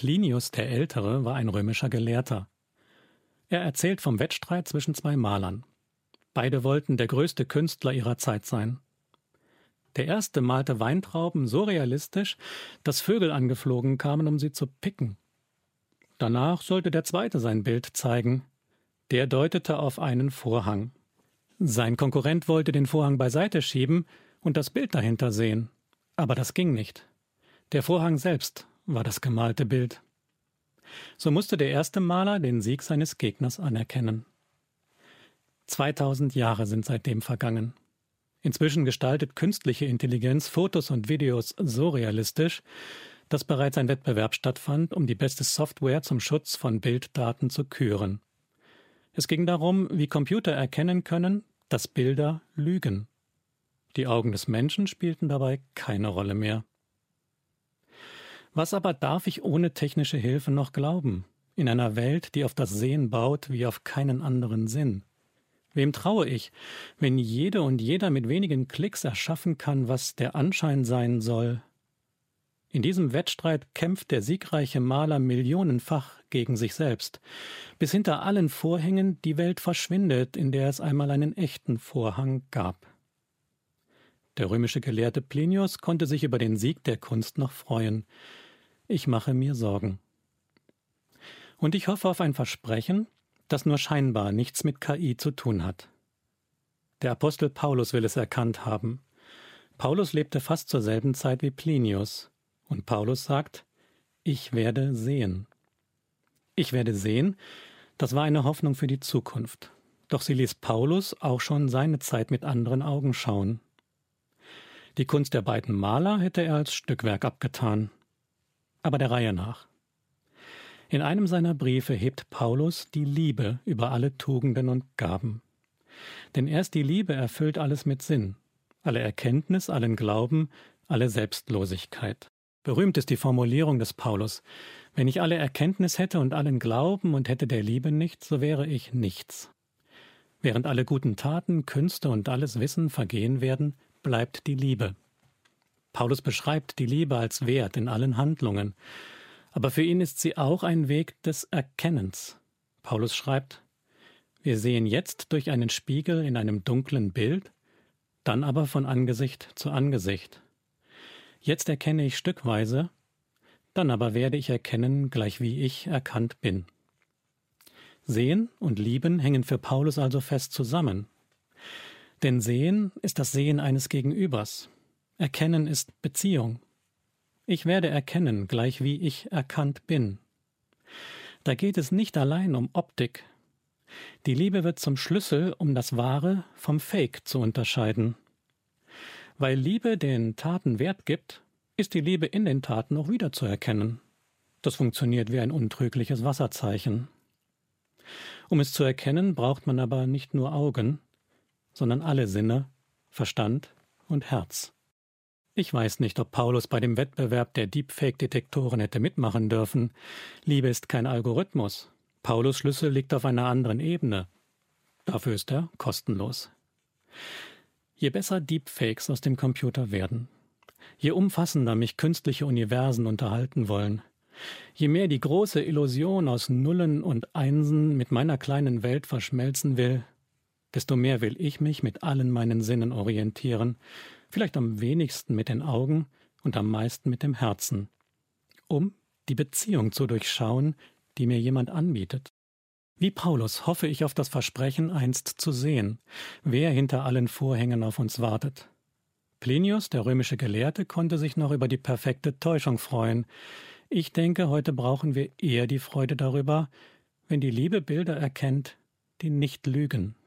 Plinius der Ältere war ein römischer Gelehrter. Er erzählt vom Wettstreit zwischen zwei Malern. Beide wollten der größte Künstler ihrer Zeit sein. Der erste malte Weintrauben so realistisch, dass Vögel angeflogen kamen, um sie zu picken. Danach sollte der zweite sein Bild zeigen. Der deutete auf einen Vorhang. Sein Konkurrent wollte den Vorhang beiseite schieben und das Bild dahinter sehen. Aber das ging nicht. Der Vorhang selbst war das gemalte Bild. So musste der erste Maler den Sieg seines Gegners anerkennen. 2000 Jahre sind seitdem vergangen. Inzwischen gestaltet künstliche Intelligenz Fotos und Videos so realistisch, dass bereits ein Wettbewerb stattfand, um die beste Software zum Schutz von Bilddaten zu küren. Es ging darum, wie Computer erkennen können, dass Bilder lügen. Die Augen des Menschen spielten dabei keine Rolle mehr. Was aber darf ich ohne technische Hilfe noch glauben, in einer Welt, die auf das Sehen baut wie auf keinen anderen Sinn? Wem traue ich, wenn jede und jeder mit wenigen Klicks erschaffen kann, was der Anschein sein soll? In diesem Wettstreit kämpft der siegreiche Maler millionenfach gegen sich selbst, bis hinter allen Vorhängen die Welt verschwindet, in der es einmal einen echten Vorhang gab. Der römische Gelehrte Plinius konnte sich über den Sieg der Kunst noch freuen. Ich mache mir Sorgen. Und ich hoffe auf ein Versprechen, das nur scheinbar nichts mit KI zu tun hat. Der Apostel Paulus will es erkannt haben. Paulus lebte fast zur selben Zeit wie Plinius. Und Paulus sagt, ich werde sehen. Ich werde sehen, das war eine Hoffnung für die Zukunft. Doch sie ließ Paulus auch schon seine Zeit mit anderen Augen schauen. Die Kunst der beiden Maler hätte er als Stückwerk abgetan. Aber der Reihe nach. In einem seiner Briefe hebt Paulus die Liebe über alle Tugenden und Gaben. Denn erst die Liebe erfüllt alles mit Sinn, alle Erkenntnis, allen Glauben, alle Selbstlosigkeit. Berühmt ist die Formulierung des Paulus: Wenn ich alle Erkenntnis hätte und allen Glauben und hätte der Liebe nicht, so wäre ich nichts. Während alle guten Taten, Künste und alles Wissen vergehen werden, bleibt die Liebe. Paulus beschreibt die Liebe als Wert in allen Handlungen. Aber für ihn ist sie auch ein Weg des Erkennens. Paulus schreibt, wir sehen jetzt durch einen Spiegel in einem dunklen Bild, dann aber von Angesicht zu Angesicht. Jetzt erkenne ich stückweise, dann aber werde ich erkennen, gleich wie ich erkannt bin. Sehen und Lieben hängen für Paulus also fest zusammen. Denn Sehen ist das Sehen eines Gegenübers. Erkennen ist Beziehung. Ich werde erkennen, gleich wie ich erkannt bin. Da geht es nicht allein um Optik. Die Liebe wird zum Schlüssel, um das Wahre vom Fake zu unterscheiden. Weil Liebe den Taten Wert gibt, ist die Liebe in den Taten auch wiederzuerkennen. Das funktioniert wie ein untrügliches Wasserzeichen. Um es zu erkennen, braucht man aber nicht nur Augen, sondern alle Sinne, Verstand und Herz. Ich weiß nicht, ob Paulus bei dem Wettbewerb der Deepfake-Detektoren hätte mitmachen dürfen. Liebe ist kein Algorithmus. Paulus' Schlüssel liegt auf einer anderen Ebene. Dafür ist er kostenlos. Je besser Deepfakes aus dem Computer werden, je umfassender mich künstliche Universen unterhalten wollen, je mehr die große Illusion aus Nullen und Einsen mit meiner kleinen Welt verschmelzen will, desto mehr will ich mich mit allen meinen Sinnen orientieren, vielleicht am wenigsten mit den Augen und am meisten mit dem Herzen, um die Beziehung zu durchschauen, die mir jemand anbietet. Wie Paulus hoffe ich auf das Versprechen, einst zu sehen, wer hinter allen Vorhängen auf uns wartet. Plinius, der römische Gelehrte, konnte sich noch über die perfekte Täuschung freuen. Ich denke, heute brauchen wir eher die Freude darüber, wenn die Liebe Bilder erkennt, die nicht lügen.